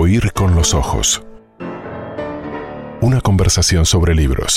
Oír con los ojos. Una conversación sobre libros.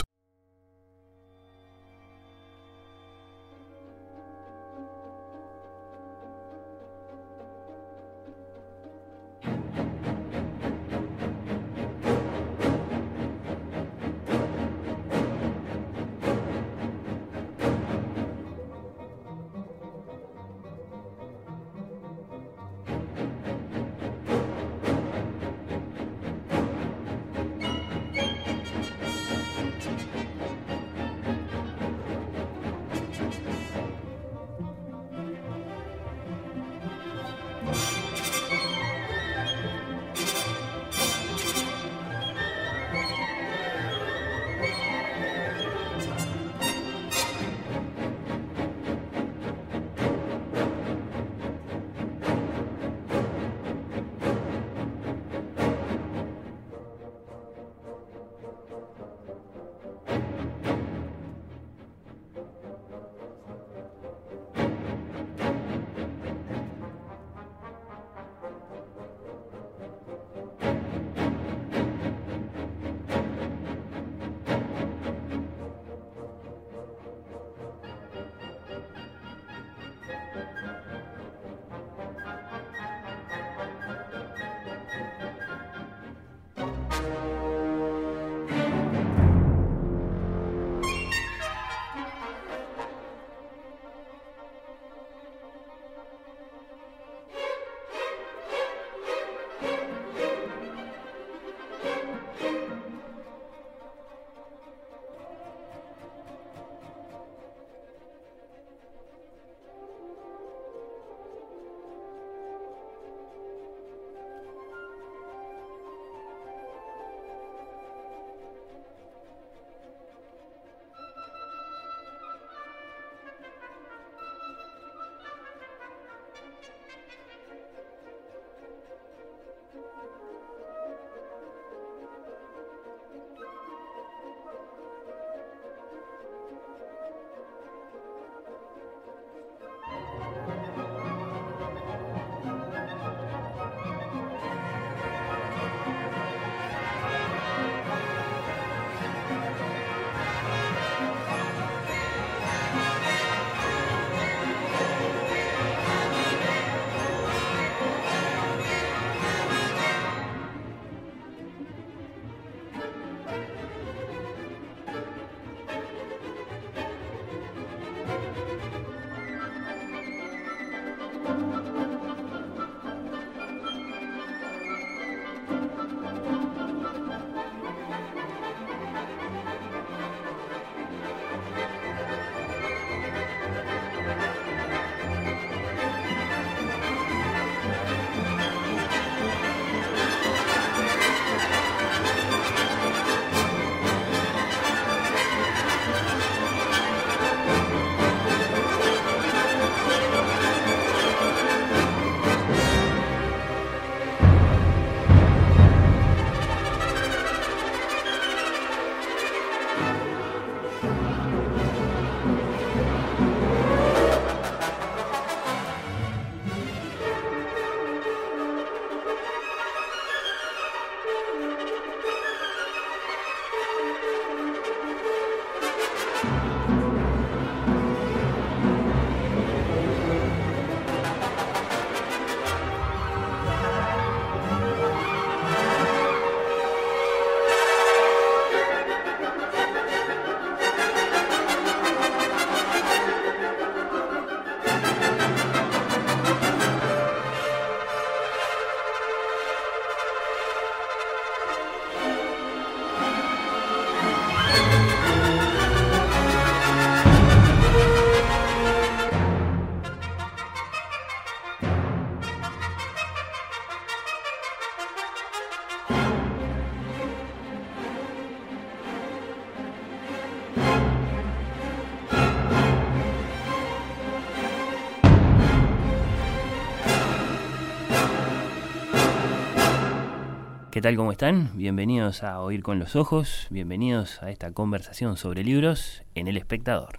¿Qué tal? ¿Cómo están? Bienvenidos a Oír con los Ojos, bienvenidos a esta conversación sobre libros en El Espectador.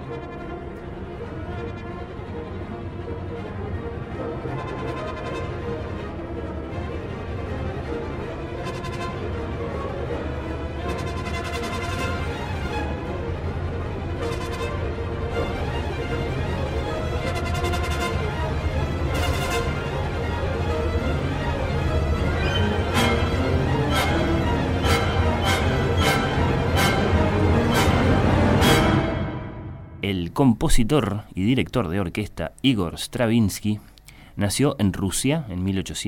El compositor y director de orquesta Igor Stravinsky nació en Rusia en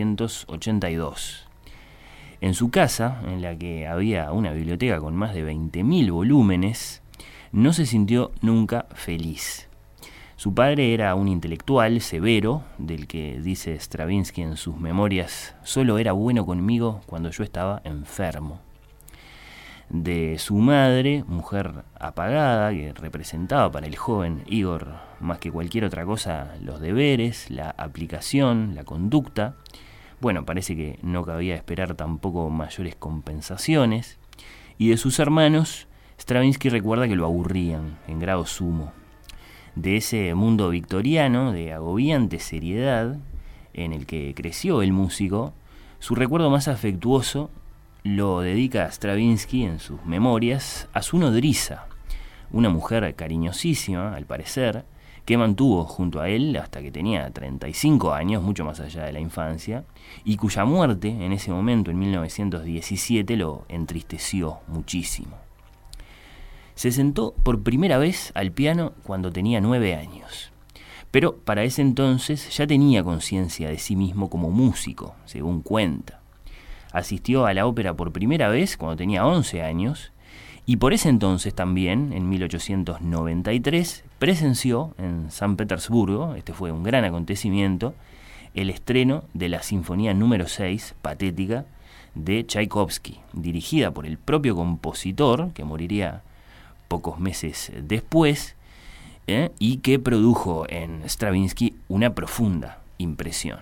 1882. En su casa, en la que había una biblioteca con más de 20.000 volúmenes, no se sintió nunca feliz. Su padre era un intelectual severo, del que dice Stravinsky en sus memorias: «Solo era bueno conmigo cuando yo estaba enfermo». De su madre, mujer apagada, que representaba para el joven Igor más que cualquier otra cosa los deberes, la aplicación, la conducta. Bueno, parece que no cabía esperar tampoco mayores compensaciones. Y de sus hermanos, Stravinsky recuerda que lo aburrían en grado sumo. De ese mundo victoriano de agobiante seriedad en el que creció el músico, su recuerdo más afectuoso lo dedica a Stravinsky en sus memorias a su nodriza, una mujer cariñosísima, al parecer, que mantuvo junto a él hasta que tenía 35 años, mucho más allá de la infancia, y cuya muerte en ese momento, en 1917, lo entristeció muchísimo. Se sentó por primera vez al piano cuando tenía 9 años, pero para ese entonces ya tenía conciencia de sí mismo como músico, según cuenta. Asistió a la ópera por primera vez cuando tenía 11 años y por ese entonces también, en 1893, presenció en San Petersburgo, este fue un gran acontecimiento, el estreno de la Sinfonía número 6, Patética, de Tchaikovsky, dirigida por el propio compositor, que moriría pocos meses después, y que produjo en Stravinsky una profunda impresión.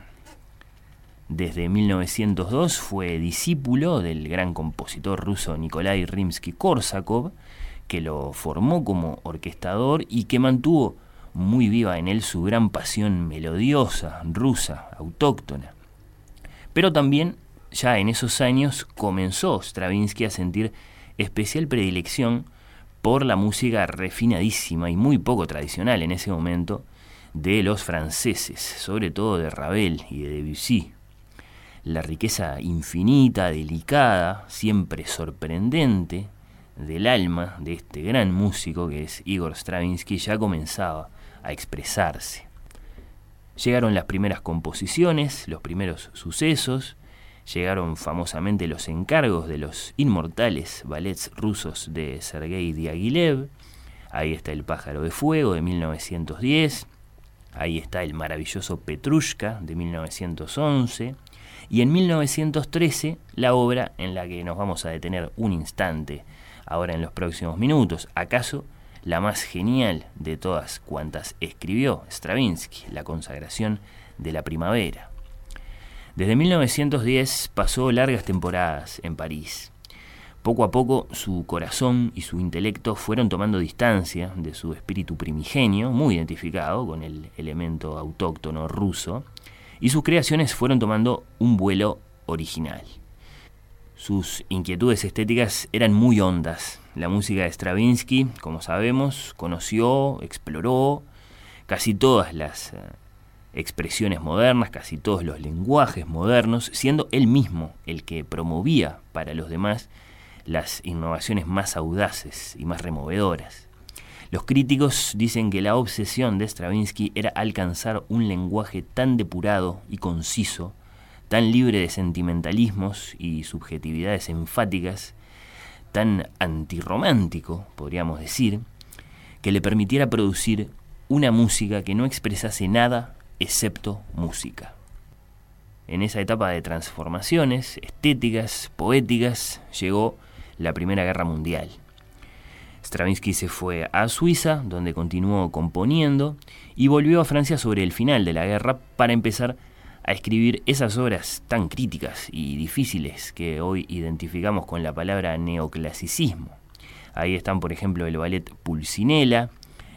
Desde 1902 fue discípulo del gran compositor ruso Nikolai Rimsky-Korsakov, que lo formó como orquestador y que mantuvo muy viva en él su gran pasión melodiosa, rusa, autóctona. Pero también, ya en esos años, comenzó Stravinsky a sentir especial predilección por la música refinadísima y muy poco tradicional en ese momento de los franceses, sobre todo de Ravel y de Debussy. La riqueza infinita, delicada, siempre sorprendente del alma de este gran músico que es Igor Stravinsky ya comenzaba a expresarse. Llegaron las primeras composiciones, los primeros sucesos, llegaron famosamente los encargos de los inmortales ballets rusos de Sergei Diaghilev. Ahí está El pájaro de fuego de 1910, ahí está el maravilloso Petrushka de 1911, y en 1913 la obra en la que nos vamos a detener un instante ahora en los próximos minutos, acaso la más genial de todas cuantas escribió Stravinsky, La consagración de la primavera. Desde 1910 pasó largas temporadas en París. Poco a poco su corazón y su intelecto fueron tomando distancia de su espíritu primigenio, muy identificado con el elemento autóctono ruso, y sus creaciones fueron tomando un vuelo original. Sus inquietudes estéticas eran muy hondas. La música de Stravinsky, como sabemos, conoció, exploró casi todas las expresiones modernas, casi todos los lenguajes modernos, siendo él mismo el que promovía para los demás las innovaciones más audaces y más removedoras. Los críticos dicen que la obsesión de Stravinsky era alcanzar un lenguaje tan depurado y conciso, tan libre de sentimentalismos y subjetividades enfáticas, tan antirromántico, podríamos decir, que le permitiera producir una música que no expresase nada excepto música. En esa etapa de transformaciones estéticas, poéticas, llegó la Primera Guerra Mundial. Stravinsky se fue a Suiza, donde continuó componiendo, y volvió a Francia sobre el final de la guerra para empezar a escribir esas obras tan críticas y difíciles que hoy identificamos con la palabra neoclasicismo. Ahí están, por ejemplo, el ballet Pulcinella,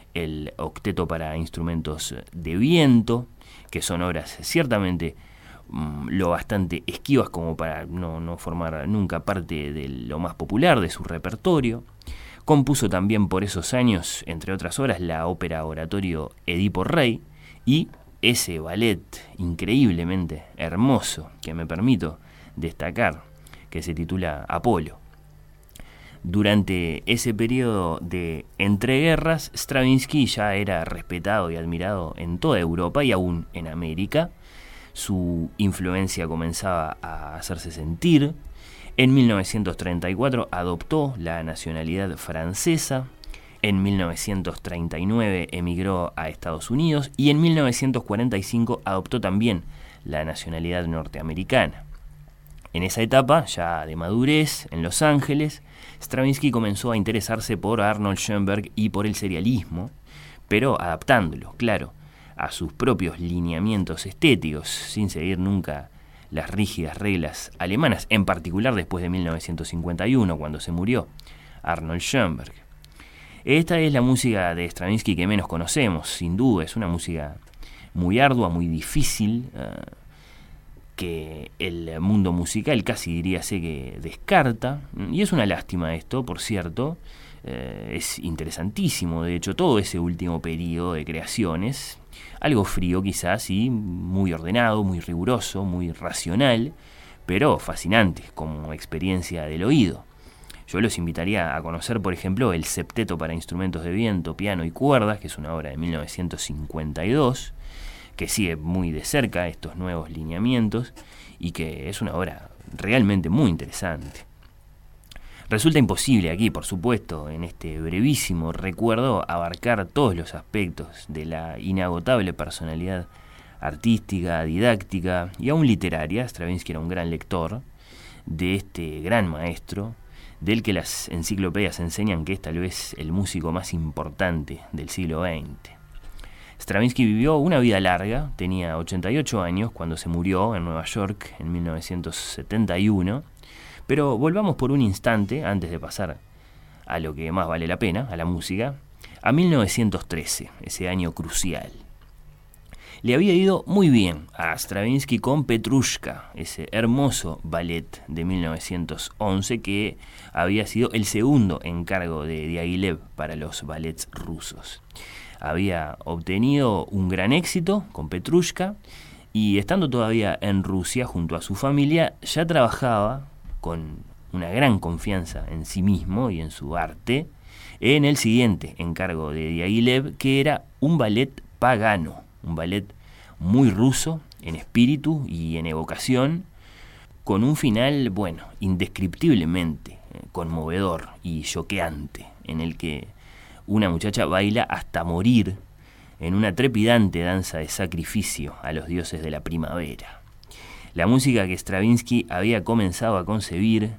el octeto para instrumentos de viento, que son obras ciertamente lo bastante esquivas como para no formar nunca parte de lo más popular de su repertorio. Compuso también por esos años, entre otras obras, la ópera oratorio Edipo Rey y ese ballet increíblemente hermoso que me permito destacar, que se titula Apolo. Durante ese periodo de entreguerras, Stravinsky ya era respetado y admirado en toda Europa y aún en América. Su influencia comenzaba a hacerse sentir. En 1934 adoptó la nacionalidad francesa. En 1939 emigró a Estados Unidos y en 1945 adoptó también la nacionalidad norteamericana. En esa etapa, ya de madurez, en Los Ángeles, Stravinsky comenzó a interesarse por Arnold Schoenberg y por el serialismo, pero adaptándolo, claro, a sus propios lineamientos estéticos, sin seguir nunca las rígidas reglas alemanas, en particular después de 1951, cuando se murió Arnold Schoenberg. Esta es la música de Stravinsky que menos conocemos, sin duda. Es una música muy ardua, muy difícil, que el mundo musical casi diríase que descarta, y es una lástima esto, por cierto. Es interesantísimo, de hecho, todo ese último periodo de creaciones, algo frío quizás, y muy ordenado, muy riguroso, muy racional, pero fascinante como experiencia del oído. Yo los invitaría a conocer, por ejemplo, el Septeto para instrumentos de viento, piano y cuerdas, que es una obra de 1952, que sigue muy de cerca estos nuevos lineamientos y que es una obra realmente muy interesante. Resulta imposible aquí, por supuesto, en este brevísimo recuerdo, abarcar todos los aspectos de la inagotable personalidad artística, didáctica y aún literaria. Stravinsky era un gran lector de este gran maestro, del que las enciclopedias enseñan que es tal vez el músico más importante del siglo XX. Stravinsky vivió una vida larga, tenía 88 años cuando se murió en Nueva York en 1971, pero volvamos por un instante, antes de pasar a lo que más vale la pena, a la música, a 1913, ese año crucial. Le había ido muy bien a Stravinsky con Petrushka, ese hermoso ballet de 1911 que había sido el segundo encargo de Diaghilev para los ballets rusos. Había obtenido un gran éxito con Petrushka y estando todavía en Rusia junto a su familia ya trabajaba con una gran confianza en sí mismo y en su arte en el siguiente encargo de Diaghilev, que era un ballet pagano, un ballet muy ruso en espíritu y en evocación, con un final, bueno, indescriptiblemente conmovedor y choqueante, en el que una muchacha baila hasta morir en una trepidante danza de sacrificio a los dioses de la primavera. La música que Stravinsky había comenzado a concebir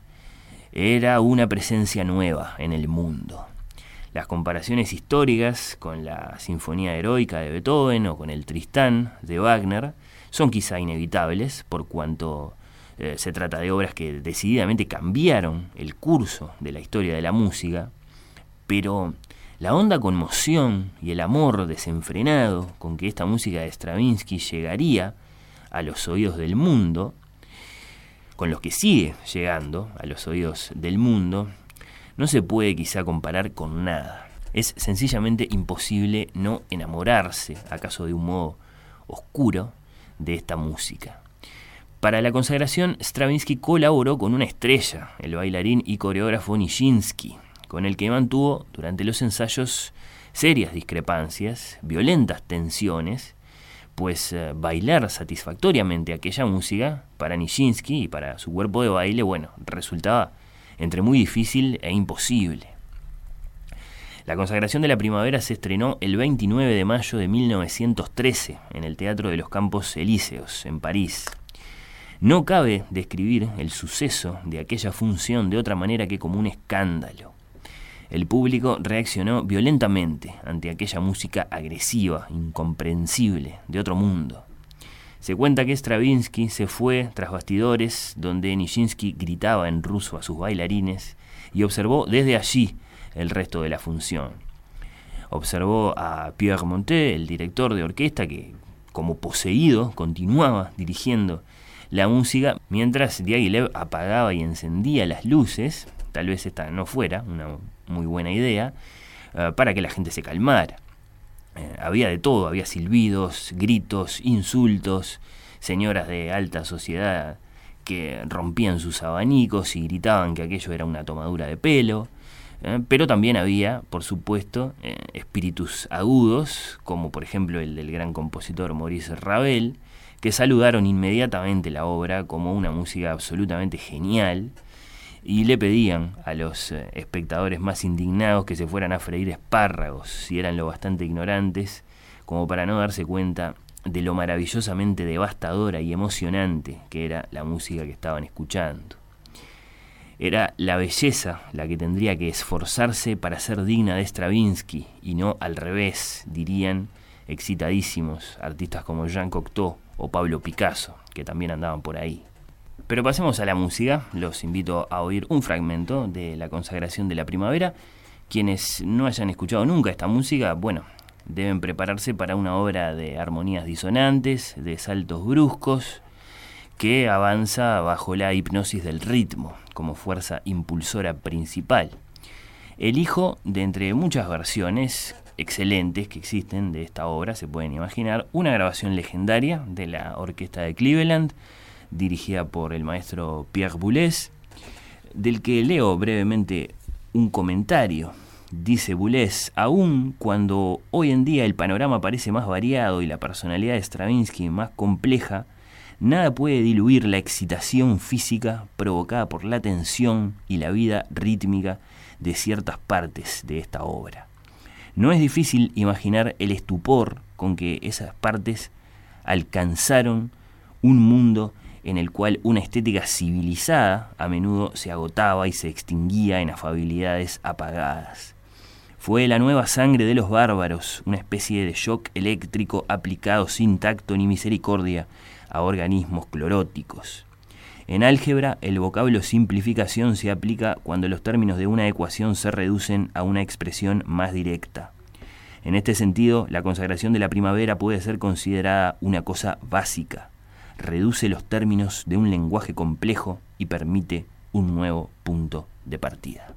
era una presencia nueva en el mundo. Las comparaciones históricas con la Sinfonía Heroica de Beethoven o con el Tristán de Wagner son quizá inevitables, por cuanto se trata de obras que decididamente cambiaron el curso de la historia de la música, pero la honda conmoción y el amor desenfrenado con que esta música de Stravinsky llegaría a los oídos del mundo, con los que sigue llegando a los oídos del mundo, no se puede quizá comparar con nada. Es sencillamente imposible no enamorarse, acaso de un modo oscuro, de esta música. Para la consagración, Stravinsky colaboró con una estrella, el bailarín y coreógrafo Nijinsky, con el que mantuvo durante los ensayos serias discrepancias, violentas tensiones, pues bailar satisfactoriamente aquella música para Nijinsky y para su cuerpo de baile, bueno, resultaba entre muy difícil e imposible. La consagración de la primavera se estrenó el 29 de mayo de 1913 en el Teatro de los Campos Elíseos, en París. No cabe describir el suceso de aquella función de otra manera que como un escándalo. El público reaccionó violentamente ante aquella música agresiva, incomprensible, de otro mundo. Se cuenta que Stravinsky se fue tras bastidores donde Nijinsky gritaba en ruso a sus bailarines y observó desde allí el resto de la función. Observó a Pierre Montet, el director de orquesta, que como poseído continuaba dirigiendo la música, mientras Diaghilev apagaba y encendía las luces. Tal vez esta no fuera una muy buena idea, para que la gente se calmara. Había de todo, había silbidos, gritos, insultos, señoras de alta sociedad que rompían sus abanicos y gritaban que aquello era una tomadura de pelo, pero también había, por supuesto, espíritus agudos, como por ejemplo el del gran compositor Maurice Ravel, que saludaron inmediatamente la obra como una música absolutamente genial y le pedían a los espectadores más indignados que se fueran a freír espárragos si eran lo bastante ignorantes como para no darse cuenta de lo maravillosamente devastadora y emocionante que era la música que estaban escuchando. Era la belleza la que tendría que esforzarse para ser digna de Stravinsky y no al revés, dirían excitadísimos artistas como Jean Cocteau o Pablo Picasso, que también andaban por ahí. Pero pasemos a la música. Los invito a oír un fragmento de La consagración de la primavera. Quienes no hayan escuchado nunca esta música, bueno, deben prepararse para una obra de armonías disonantes, de saltos bruscos, que avanza bajo la hipnosis del ritmo, como fuerza impulsora principal. Elijo, de entre muchas versiones excelentes que existen de esta obra, se pueden imaginar, una grabación legendaria de la Orquesta de Cleveland, dirigida por el maestro Pierre Boulez, del que leo brevemente un comentario. Dice Boulez: aun cuando hoy en día el panorama parece más variado y la personalidad de Stravinsky más compleja, nada puede diluir la excitación física provocada por la tensión y la vida rítmica de ciertas partes de esta obra. No es difícil imaginar el estupor con que esas partes alcanzaron un mundo en el cual una estética civilizada a menudo se agotaba y se extinguía en afabilidades apagadas. Fue la nueva sangre de los bárbaros, una especie de shock eléctrico aplicado sin tacto ni misericordia a organismos cloróticos. En álgebra, el vocablo simplificación se aplica cuando los términos de una ecuación se reducen a una expresión más directa. En este sentido, la consagración de la primavera puede ser considerada una cosa básica. Reduce los términos de un lenguaje complejo y permite un nuevo punto de partida.